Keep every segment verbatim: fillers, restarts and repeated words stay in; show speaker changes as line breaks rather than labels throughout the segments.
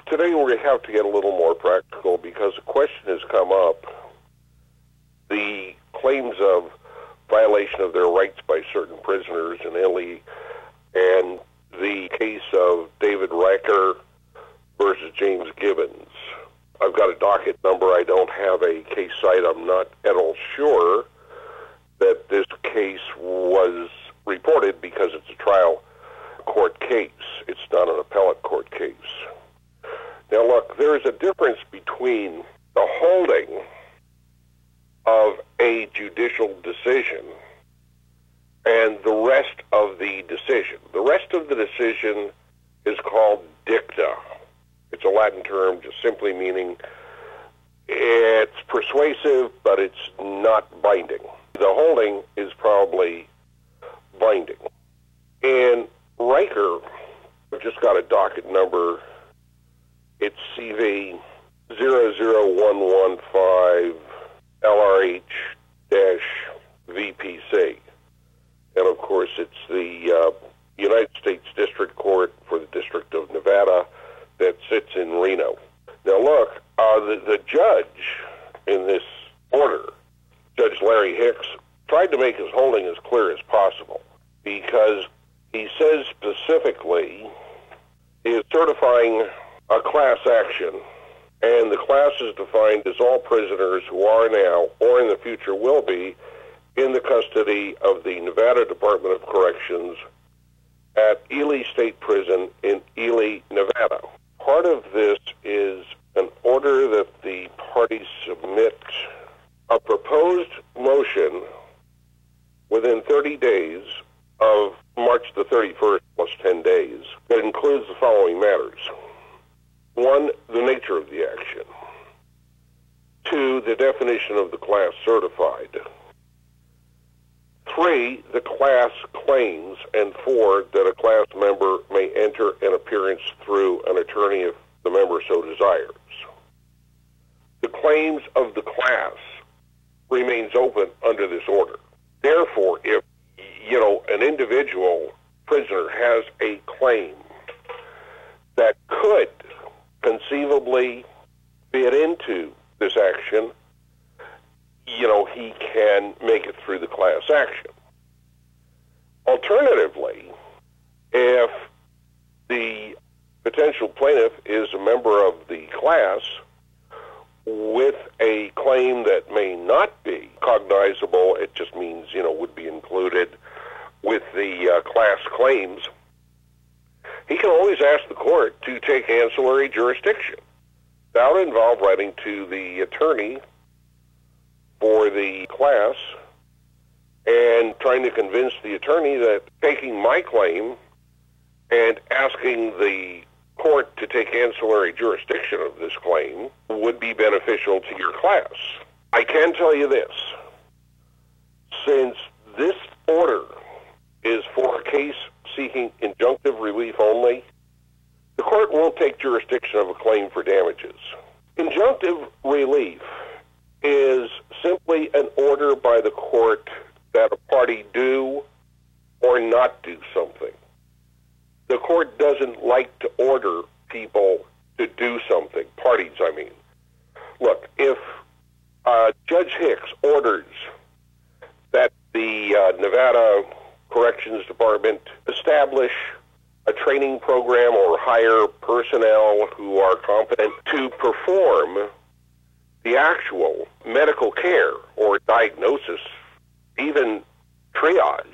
Today we have to get a little more practical because a question has come up. The claims of violation of their rights by certain prisoners in Italy and the case of David Riker versus James Gibbons. I've got a docket number. I don't have a case site. I'm not at all sure that this case was reported because it's a trial court case. It's not an appellate court case. Now, look, there is a difference between the holding of a judicial decision and the rest of the decision. The rest of the decision is called dicta. It's a Latin term just simply meaning it's persuasive, but it's not binding. The holding is probably binding. And Riker, I've just got a docket number. It's C V zero zero one one five L R H V P C. And of course, it's the uh, United States District Court for the District of Nevada that sits in Reno. Now look, uh, the, the judge in this order, Judge Larry Hicks, tried to make his holding as clear as possible because he says specifically he is certifying a class action, and the class is defined as all prisoners who are now or in the future will be in the custody of the Nevada Department of Corrections at Ely State Prison in Ely, Nevada. Part of this is an order that the parties submit a proposed motion within thirty days of March the thirty-first plus ten days that includes the following matters. One, the nature of the action. Two, the definition of the class certified. Three, the class claims. And four, that a class member may enter an appearance through an attorney if the member so desires. The claims of the class remains open under this order. Therefore, if, you know, an individual prisoner has a claim that could conceivably fit into this action, you know, he can make it through the class action. Alternatively, if the potential plaintiff is a member of the class with a claim that may not be cognizable, it just means, you know, would be included with the uh, class claims, he can always ask the court to take ancillary jurisdiction. That would involve writing to the attorney for the class and trying to convince the attorney that taking my claim and asking the court to take ancillary jurisdiction of this claim would be beneficial to your class. I can tell you this. Since this order is for a case seeking injunctive relief only, the court won't take jurisdiction of a claim for damages. Injunctive relief is simply an order by the court that a party do or not do something. The court doesn't like to order people to do something, parties, I mean. Look, if uh, Judge Hicks orders that the uh, Nevada Corrections Department establish a training program or hire personnel who are competent to perform the actual medical care or diagnosis, even triage,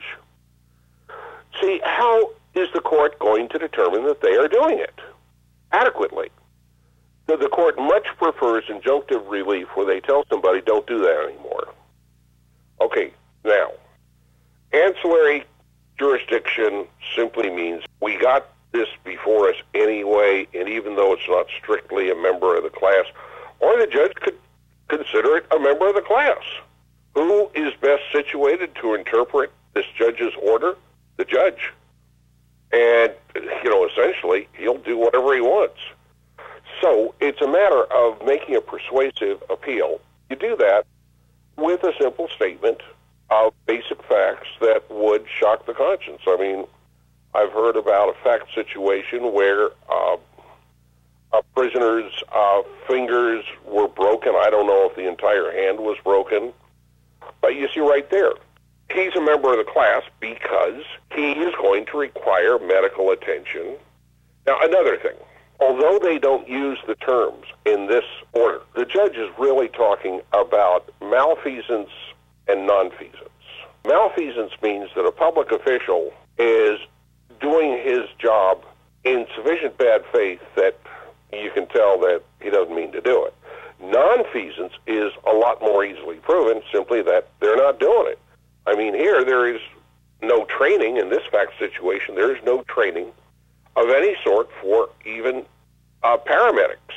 see, how is the court going to determine that they are doing it adequately? So the court much prefers injunctive relief where they tell somebody, don't do that anymore. Okay, now, ancillary jurisdiction simply means we got this before us anyway, and even though it's not strictly a member of the class, or the judge could consider it a member of the class. Who is best situated to interpret this judge's order? The judge. And, you know, essentially, he'll do whatever he wants. So it's a matter of making a persuasive appeal. You do that with a simple statement of basic facts that would shock the conscience. I mean, I've heard about a fact situation where uh, A prisoner's uh, fingers were broken. I don't know if the entire hand was broken. But you see right there, he's a member of the class because he is going to require medical attention. Now, another thing, although they don't use the terms in this order, the judge is really talking about malfeasance and nonfeasance. Malfeasance means that a public official is doing his job in sufficient bad faith that you can tell that he doesn't mean to do it. Nonfeasance is a lot more easily proven, simply that they're not doing it. I mean, here there is no training in this fact situation. There is no training of any sort for even uh, paramedics.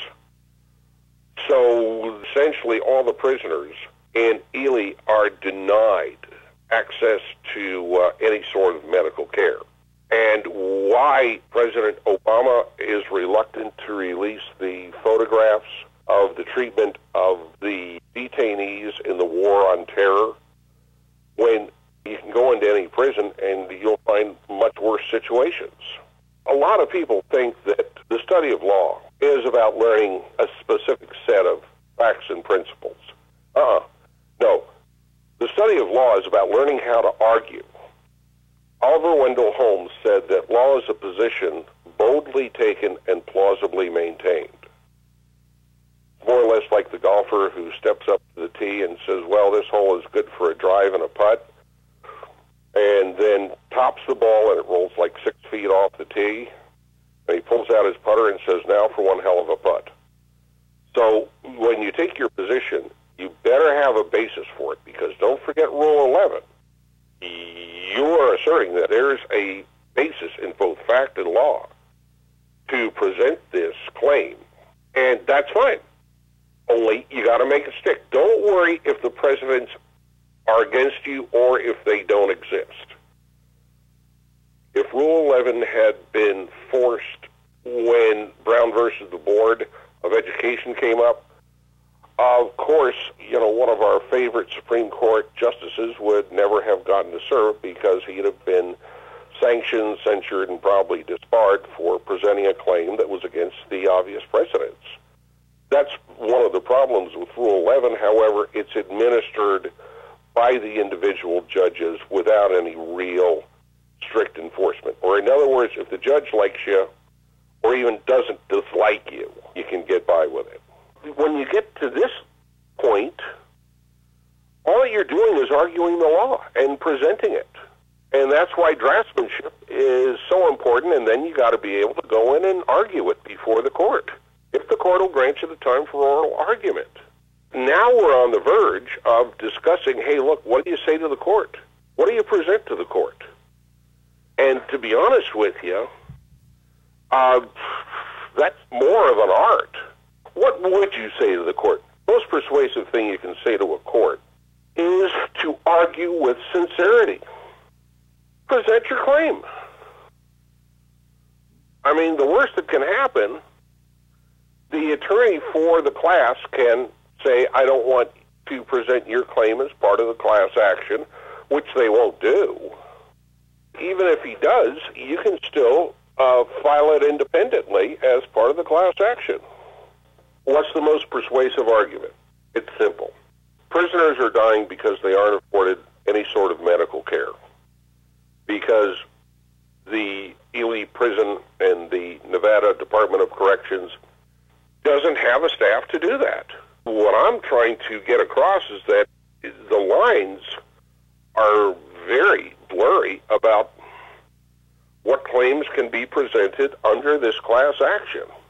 So essentially all the prisoners in Ely are denied access to uh, any sort of medical care. And why President Obama is reluctant to release the photographs of the treatment of the detainees in the war on terror, when you can go into any prison and you'll find much worse situations. A lot of people think that the study of law is about learning a specific set of facts and principles. Uh-uh. No. The study of law is about learning how to argue. Oliver Wendell Holmes said that law is a position boldly taken and plausibly maintained. More or less like the golfer who steps up to the tee and says, well, this hole is good for a drive and a putt, and then tops the ball and it rolls like six feet off the tee, and he pulls out his putter and says, now for one hell of a putt. So when you take your position, you better have a basis for it, because don't forget Rule eleven. You are asserting that there's a basis in both fact and law to present this claim, and that's fine. Only you got to make it stick. Don't worry if the precedents are against you or if they don't exist. If Rule eleven had been forced when Brown versus the Board of Education came up, of course, you know, one of our favorite Supreme Court justices would never have gotten to serve, because he'd have been sanctioned, censured, and probably disbarred for presenting a claim that was against the obvious precedents. That's one of the problems with Rule eleven. However, it's administered by the individual judges without any real strict enforcement. Or in other words, if the judge likes you or even doesn't dislike you, you can get by with it. When you get to this point, all you're doing is arguing the law and presenting it. And that's why draftsmanship is so important, and then you got to be able to go in and argue it before the court, if the court will grant you the time for oral argument. Now we're on the verge of discussing, hey, look, what do you say to the court? What do you present to the court? And to be honest with you, uh, that's more of an art. What would you say to the court? Most persuasive thing you can say to a court is to argue with sincerity. Present your claim. I mean, the worst that can happen, the attorney for the class can say, I don't want to present your claim as part of the class action, which they won't do. Even if he does, you can still uh, file it independently as part of the class action. What's the most persuasive argument? It's simple. Prisoners are dying because they aren't afforded any sort of medical care, because the Ely Prison and the Nevada Department of Corrections doesn't have a staff to do that. What I'm trying to get across is that the lines are very blurry about what claims can be presented under this class action.